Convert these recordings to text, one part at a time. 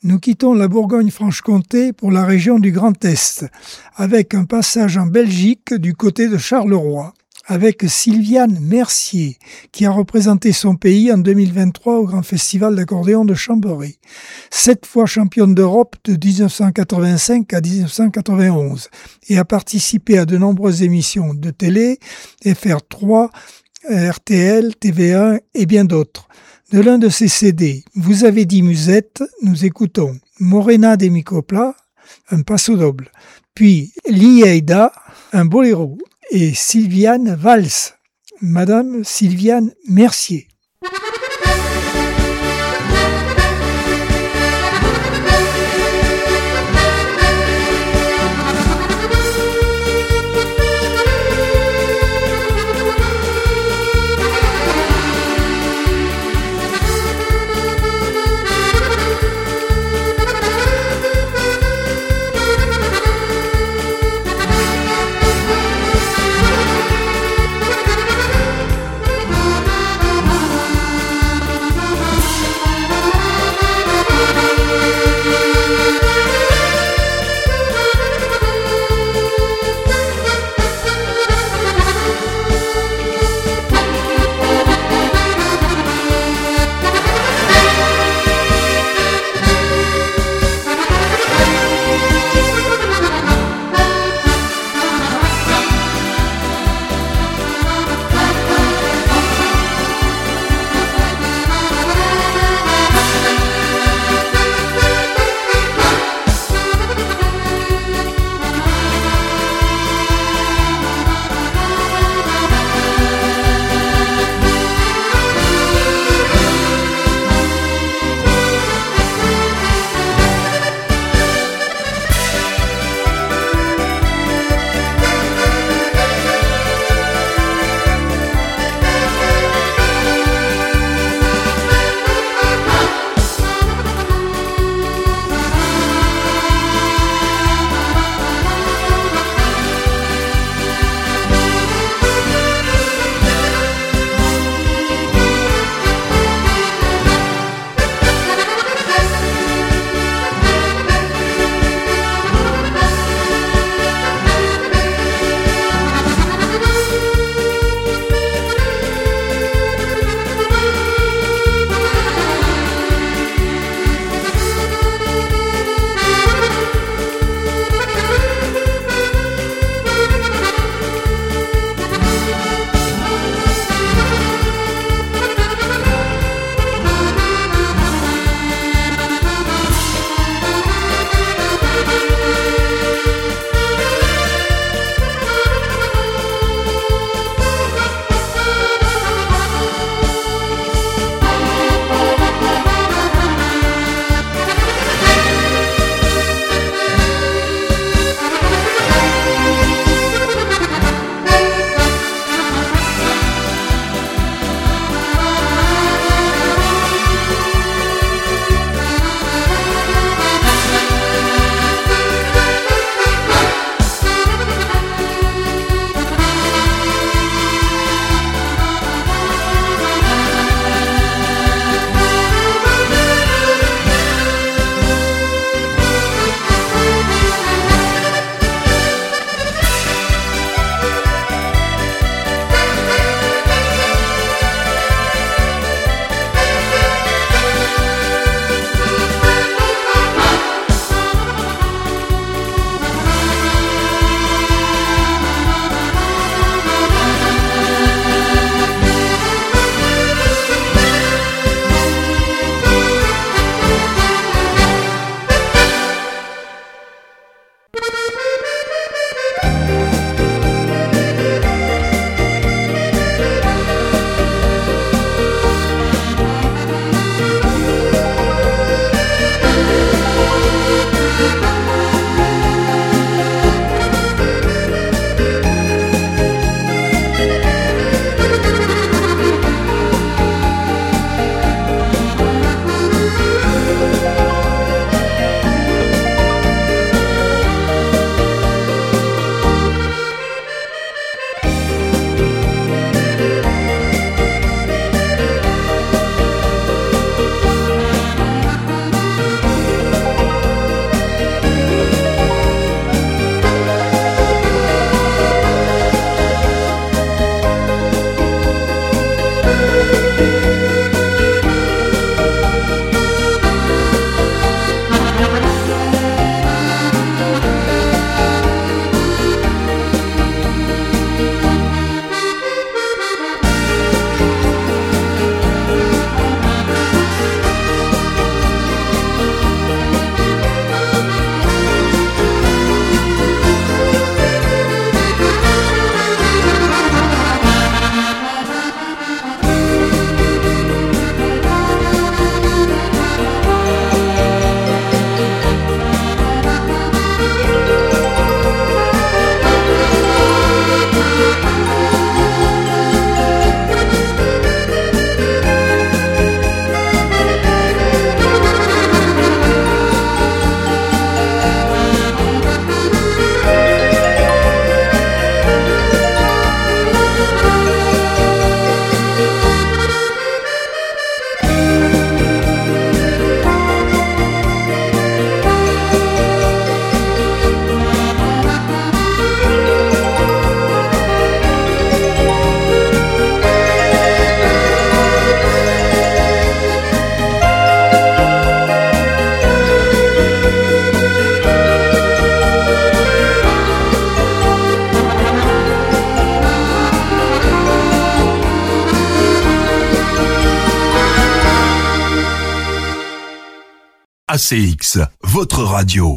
Nous quittons la Bourgogne-Franche-Comté pour la région du Grand Est, avec un passage en Belgique du côté de Charleroi, avec Sylviane Mercier, qui a représenté son pays en 2023 au Grand Festival d'accordéon de Chambéry. 7 fois championne d'Europe de 1985 à 1991 et a participé à de nombreuses émissions de télé, FR3, RTL, TV1 et bien d'autres. De l'un de ses CD, Vous avez dit musette, nous écoutons Morena de Micopla, un passo doble, puis Lieida, un boléro, et Sylviane Valls, Madame Sylviane Mercier. ACX, votre radio.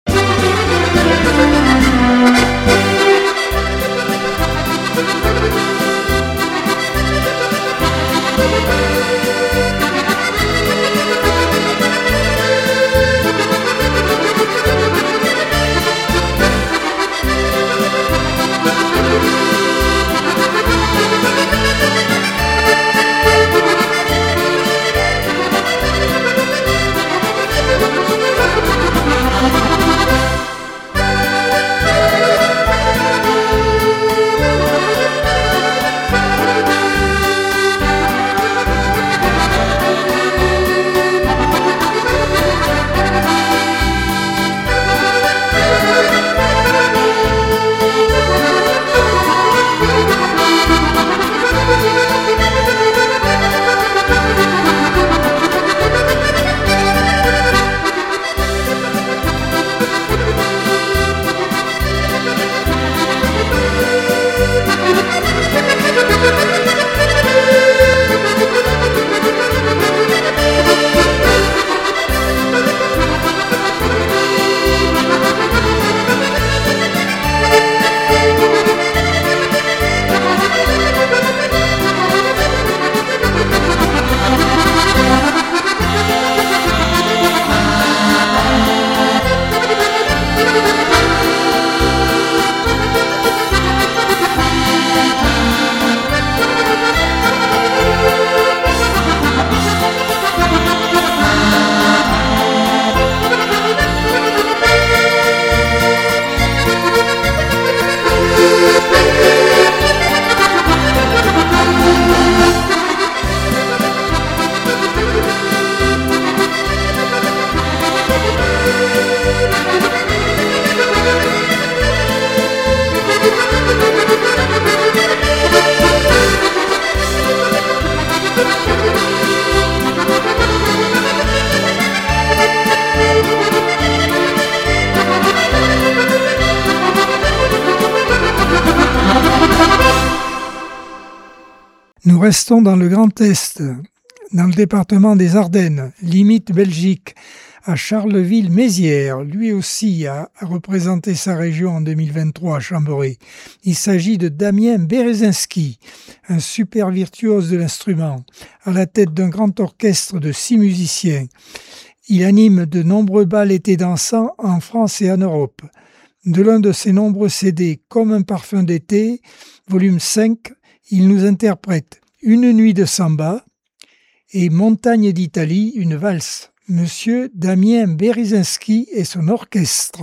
Nous restons dans le Grand Est, dans le département des Ardennes, limite Belgique, à Charleville-Mézières. Lui aussi a représenté sa région en 2023 à Chambéry. Il s'agit de Damien Berezinski, un super virtuose de l'instrument, à la tête d'un grand orchestre de 6 musiciens. Il anime de nombreux bals été dansants en France et en Europe. De l'un de ses nombreux CD, Comme un parfum d'été, volume 5, il nous interprète Une nuit de samba et Montagne d'Italie, une valse. Monsieur Damien Berezinski et son orchestre.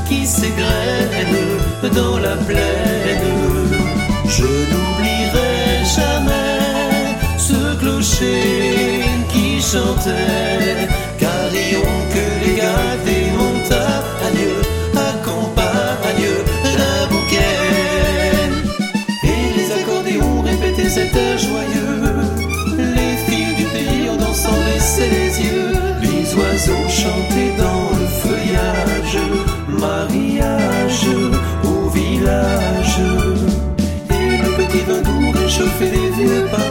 qui s'égrènent dans la plaine. Je n'oublierai jamais ce clocher qui chantait carillon que les gars des montagnes accompagnent d'un bouquet. Et les accordéons répétaient cet air joyeux. Les filles du pays en dansant baissaient les yeux. Les oiseaux chantaient dans le feuillage, mariage au village. Et le petit vin doux réchauffait les vieux pas.